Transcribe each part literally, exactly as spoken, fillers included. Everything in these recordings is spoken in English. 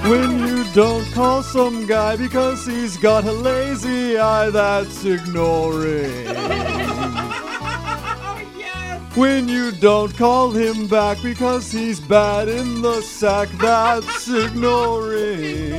When you don't call some guy because he's got a lazy eye, that's ignoring. Yes! When you don't call him back because he's bad in the sack, that's ignoring.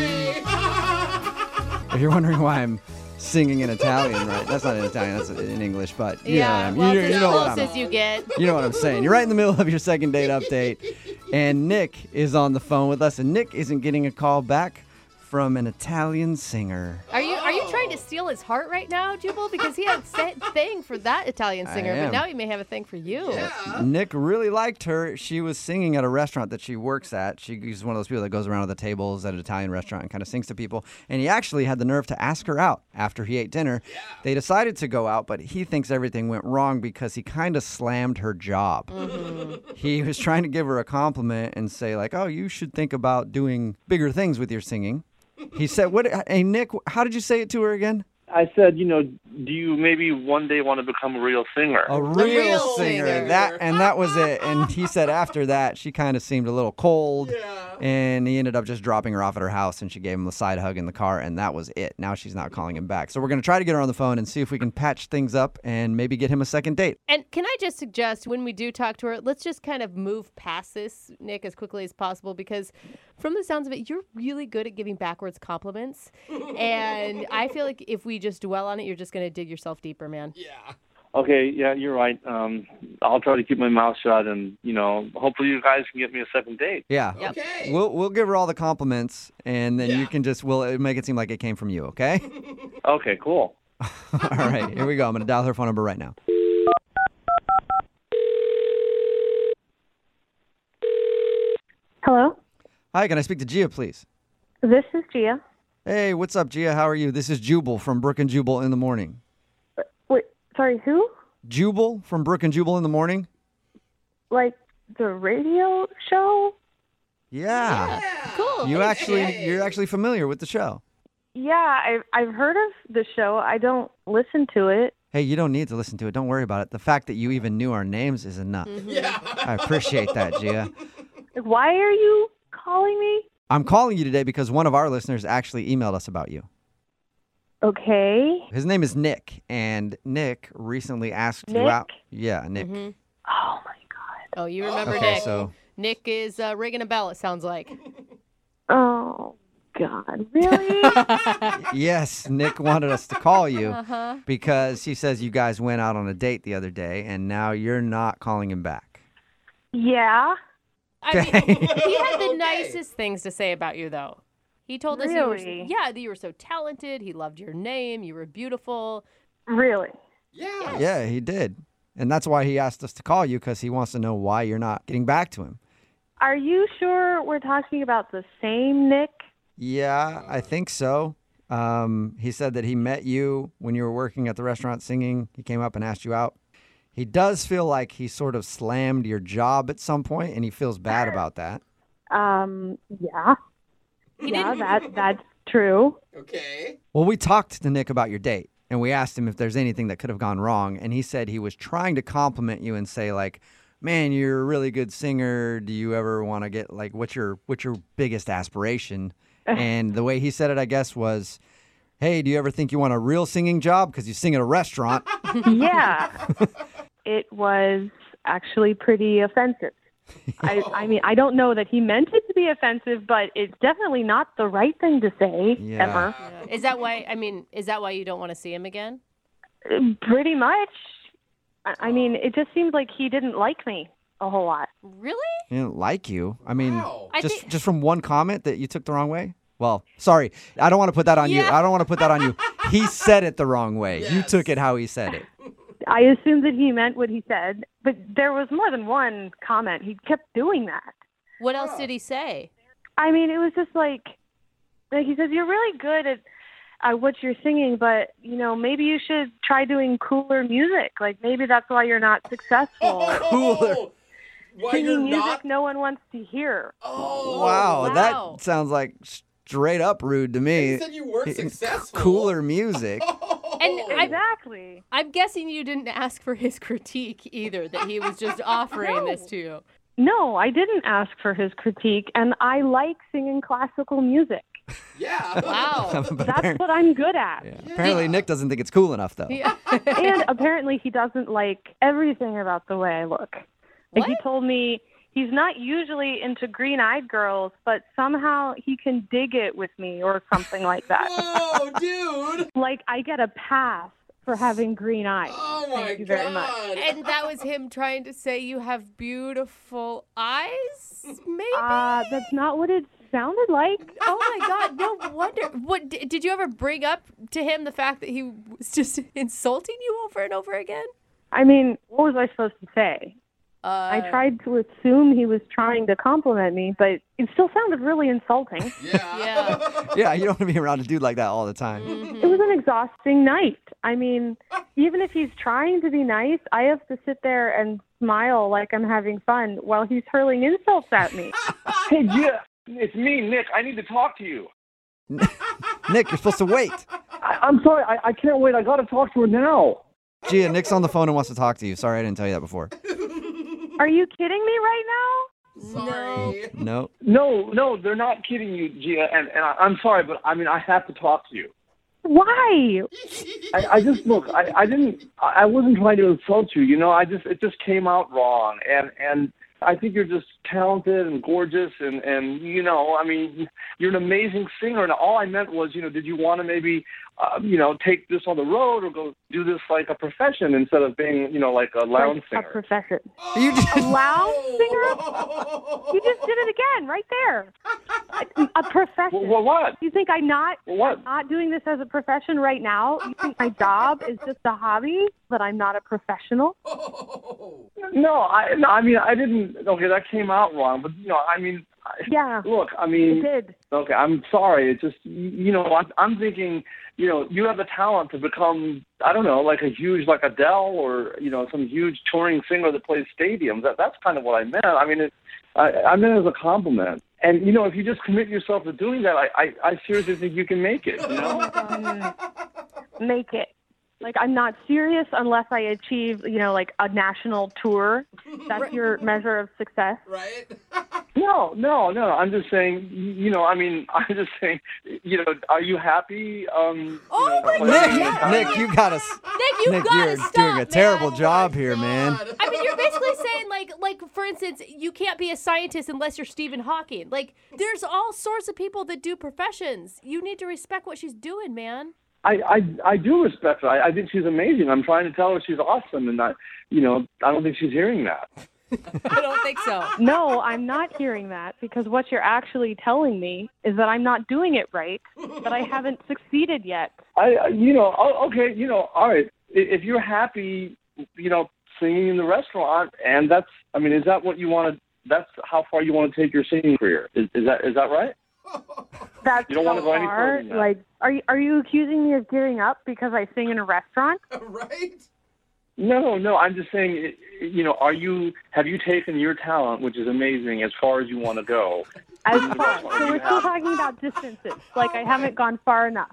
If you're wondering why I'm singing in Italian, right? That's not in Italian, that's in English, but you yeah, know what I mean. well, You, it's you as know what close I'm, as you get. you know what I'm saying. You're right in the middle of your second date update, and Nick is on the phone with us, and Nick isn't getting a call back from an Italian singer. Are you are you trying to steal his heart right now, Jubal? Because he had a thing for that Italian singer, am. but now he may have a thing for you. Yeah. Nick really liked her. She was singing at a restaurant that she works at. She's one of those people that goes around to the tables at an Italian restaurant and kind of sings to people. And he actually had the nerve to ask her out after he ate dinner. Yeah. They decided to go out, but he thinks everything went wrong because he kind of slammed her job. Mm-hmm. He was trying to give her a compliment and say, like, oh, you should think about doing bigger things with your singing. He said, "What? Hey, Nick, how did you say it to her again?" I said, you know, do you maybe one day want to become a real singer? A real, real singer. singer. That and that was it. And he said after that, she kind of seemed a little cold. Yeah. And he ended up just dropping her off at her house, and she gave him a side hug in the car, and that was it. Now she's not calling him back. So we're going to try to get her on the phone and see if we can patch things up and maybe get him a second date. And can I just suggest when we do talk to her, let's just kind of move past this, Nick, as quickly as possible, because from the sounds of it, you're really good at giving backwards compliments. And I feel like if we just dwell on it, you're just going to dig yourself deeper, man. Yeah. Okay, yeah, you're right. Um, I'll try to keep my mouth shut, and you know, hopefully you guys can get me a second date. Yeah. Yep. Okay. We'll we'll give her all the compliments, and then Yeah. you can just we'll make it seem like it came from you, okay? Okay, cool. All right, here we go. I'm going to dial her phone number right now. Hello, Hi, can I speak to Gia, please? this is Gia. Hey, what's up, Gia? How are you? This is Jubal from Brook and Jubal in the Morning. Wait, sorry, who? Jubal from Brook and Jubal in the Morning? Like the radio show? Yeah. Yeah. Cool. You Hey, actually hey. you're actually familiar with the show. Yeah, I've I've heard of the show. I don't listen to it. Hey, you don't need to listen to it. Don't worry about it. The fact that you even knew our names is enough. Yeah. I appreciate that, Gia. Like, why are you calling me? I'm calling you today because one of our listeners actually emailed us about you. Okay. His name is Nick, and Nick recently asked you Nick? out. Yeah, Nick. Mhm. Oh my god. Oh, you remember Okay, Nick. so Nick is uh, ringing a bell, it sounds like. Oh god. Really? yes, Nick wanted us to call you Uh-huh. because he says you guys went out on a date the other day, and now you're not calling him back. yeah. I mean, Okay. he had the Okay. nicest things to say about you, though. He told us you were, Really? yeah, that you were so talented. He loved your name. You were beautiful. Really? Yeah. Yeah, he did. And that's why he asked us to call you, because he wants to know why you're not getting back to him. Are you sure we're talking about the same Nick? Yeah, I think so. Um, he said that he met you when you were working at the restaurant singing. He came up and asked you out. He does feel like he sort of slammed your job at some point, and he feels bad about that. Um, yeah. He yeah, didn't. that that's true. Okay. Well, we talked to Nick about your date, and we asked him if there's anything that could have gone wrong, and he said he was trying to compliment you and say, like, man, you're a really good singer. Do you ever want to get, like, what's your what's your biggest aspiration? And the way he said it, I guess, was, hey, do you ever think you want a real singing job because you sing at a restaurant? Yeah. It was actually pretty offensive. I, I mean, I don't know that he meant it to be offensive, but it's definitely not the right thing to say Yeah. ever. Yeah. Is that why, I mean, is that why you don't want to see him again? Pretty much. I, I mean, it just seems like he didn't like me a whole lot. Really? He didn't like you. I mean, Wow. I just think- just from one comment that you took the wrong way? Well, sorry. I don't want to put that on you. Yeah. I don't want to put that on you. He said it the wrong way. You Yes. took it how he said it. I assumed that he meant what he said, but there was more than one comment. He kept doing that. What else did he say? I mean, it was just like, like he says, you're really good at, at what you're singing, but, you know, maybe you should try doing cooler music. Like, maybe that's why you're not successful. Cooler. Why Singing you're music not? no one wants to hear. Oh. Wow, wow. that sounds like straight up rude to me. You said you weren't C- successful. Cooler music. And I, Exactly. I'm guessing you didn't ask for his critique either, that he was just offering this to you. No, I didn't ask for his critique, and I like singing classical music. Yeah. Wow. But That's apparent- what I'm good at. yeah. Apparently, Nick doesn't think it's cool enough, though. Yeah. And apparently he doesn't like everything about the way I look. Like he What? told me he's not usually into green-eyed girls, but somehow he can dig it with me or something like that. Whoa, dude. Like I get a pass for having green eyes. Oh my Thank you very much. god. And that was him trying to say you have beautiful eyes, maybe? Uh, that's not what it sounded like. Oh my God! No wonder. What d- did you ever bring up to him the fact that he was just insulting you over and over again? I mean, what was I supposed to say? Uh, I tried to assume he was trying to compliment me, but it still sounded really insulting. Yeah. Yeah. Yeah, you don't want to be around a dude like that all the time. Mhm. It was an exhausting night. I mean, even if he's trying to be nice, I have to sit there and smile like I'm having fun while he's hurling insults at me. Hey, Gia, it's me, Nick. I need to talk to you. Nick, you're supposed to wait. I, I'm sorry. I, I can't wait. I got to talk to her now. Gia, Nick's on the phone and wants to talk to you. Sorry, I didn't tell you that before. Are you kidding me right Sorry. No. No, no, they're not kidding you, Gia. And, and I, I'm sorry, but I mean, I have to talk to you. now? Why? I, I just look. I, I didn't. I I wasn't trying to insult you. You know, I just it just came out wrong. And and I think you're just talented and gorgeous. And and you know, I mean, you're an amazing singer. And all I meant was, you know, did you want to maybe, uh, you know, take this on the road or go do this like a profession instead of being, you know, like a lounge Like singer? a profession. You just, A lounge singer? You just did it again, right there. A, a profession. Well, well, what? You think I'm not Well, what? not doing this as a profession right now? You think my job is just a hobby, but I'm not a professional? No, I no, I mean I didn't. Okay, that came out wrong. But you know, I mean, I, Yeah, look, I it mean, did. okay, I'm sorry. It's just you you know, I'm, I'm thinking, you know, you have the talent to become, I don't know, like a huge, like Adele or you know, some huge touring singer that plays stadiums. That that's kind of what I meant. I mean, it, I, I meant it as a compliment. And you know, if you just commit yourself to doing that, I, I, I seriously think you can make it. You know? Make it. Like, I'm not serious unless I achieve, you know, like a national tour. That's your measure of success. Right? No, no, no. I'm just saying, you know, I mean, I'm just saying, you know, are you happy? Um, Oh you know, my playing Nick, in the God. time? Nick, you got us. Nick, you Nick, gotta you're stop, doing a terrible man. job Oh here, my man. God. I mean, you're basically saying, like, like for instance, you can't be a scientist unless you're Stephen Hawking. Like, there's all sorts of people that do professions. You need to respect what she's doing, man. I, I, I do respect her. I, I think she's amazing. I'm trying to tell her she's awesome, and I, you know, I don't think she's hearing that. I don't think so. No, I'm not hearing that because what you're actually telling me is that I'm not doing it right, that I haven't succeeded yet. I, I- you know, oh, okay, you know, all right. I- If you're happy, you know, singing in the restaurant, and that's, I mean, is that what you want to? That's how far you want to take your singing career. Is, is that is that right? That's You don't so wanna go any far. further than that. Like, are you are you accusing me of giving up because I sing in a restaurant? Right? No, no. I'm just saying, you know, are you? Have you taken your talent, which is amazing, as far as you want to go? As in the far, restaurant? so You we're still have- talking about distances. Like, I haven't gone far enough.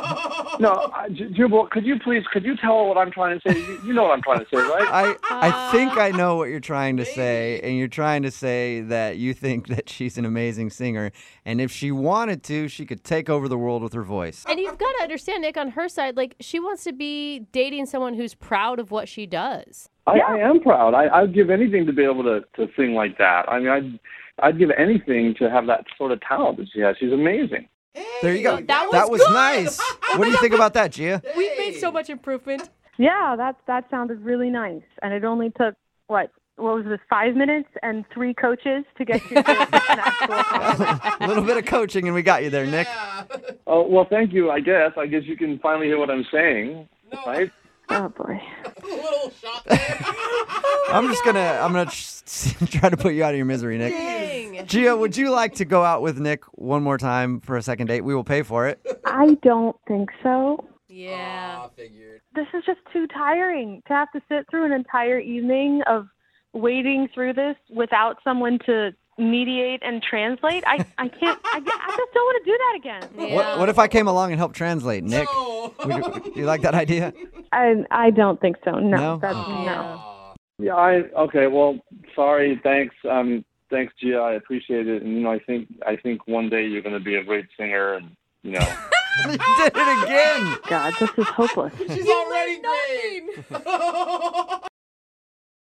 No, I- J- Jubal, could you please, could you tell her what I'm trying to say? You, you know what I'm trying to say, right? I I think I know what you're trying to say, and you're trying to say that you think that she's an amazing singer, and if she wanted to, she could take over the world with her voice. And you've got to understand, Nick, on her side, like, she wants to be dating someone who's proud of what she does. I, I am proud. I, I'd give anything to be able to, to sing like that. I mean, I'd, I'd give anything to have that sort of talent that she has. She's amazing. There you go. Hey, that was that was good. nice. What do you think about that, Gia? We've made so much improvement. Yeah, that that sounded really nice, and it only took what what was this five minutes and three coaches to get you to an actual compliment. A little bit of coaching, and we got you there, Nick. Yeah. Oh, well, thank you, I guess. I guess you can finally hear what I'm saying, No. right? Oh boy. A little shot there. I'm just gonna I'm gonna tr- try to put you out of your misery, Nick. Dang. Gia, would you like to go out with Nick one more time for a second date? We will pay for it. I don't think so. Yeah. Aw, figured. This is just too tiring to have to sit through an entire evening of wading through this without someone to mediate and translate. I, I can't, I, I just don't want to do that again. Yeah. What, what if I came along and helped translate, Nick? No. Would you, you like that idea? I, I don't think so. No, No? that's Okay. no. Yeah. Yeah, I okay. Well, sorry. Thanks. Um, thanks, Gia. I appreciate it. And you know, I think I think one day you're going to be a great singer, and you know. You did it again. God, this is hopeless. She's already great.